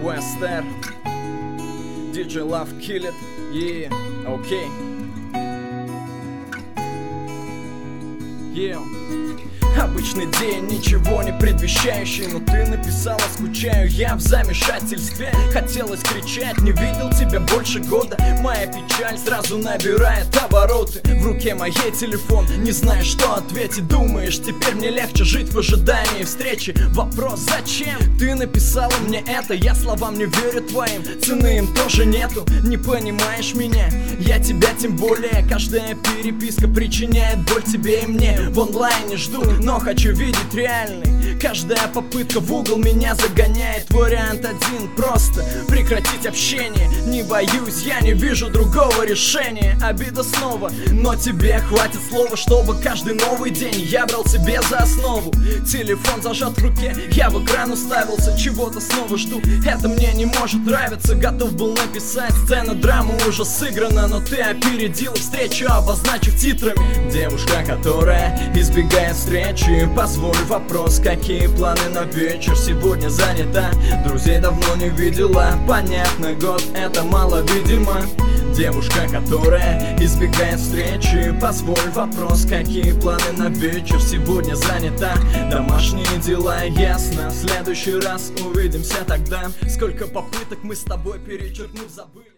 Wester, DJ Love Kill It и окей. Обычный день, ничего не предвещающий, но ты написала, скучаю я в замешательстве. Хотелось кричать, не видел тебя больше года. Моя печаль сразу набирает обороты. В руке моей телефон, не знаешь, что ответить. Думаешь, теперь мне легче жить в ожидании встречи. Вопрос, зачем ты написала мне это? Я словам не верю твоим, цены им тоже нету. Не понимаешь меня, я тебя тем более. Каждая переписка причиняет боль тебе и мне. В онлайне жду, но хочу видеть реальный. Каждая попытка в угол меня загоняет. Вариант один, просто прекратить общение. Не боюсь, я не вижу другого решения. Обида снова, но тебе хватит слова, чтобы каждый новый день я брал себе за основу. Телефон зажат в руке, я в экран уставился. Чего-то снова жду, это мне не может нравиться. Готов был написать, сцена драмы уже сыграна, но ты опередил встречу, обозначив титрами. Девушка, которая избегает встречи. Позволь вопрос, какие планы на вечер? Сегодня занята, друзей давно не видела. Понятно, год это мало, видимо. Девушка, которая избегает встречи. Позволь вопрос, какие планы на вечер? Сегодня занята, домашние дела, ясно. В следующий раз увидимся тогда. Сколько попыток мы с тобой перечеркнув забыли.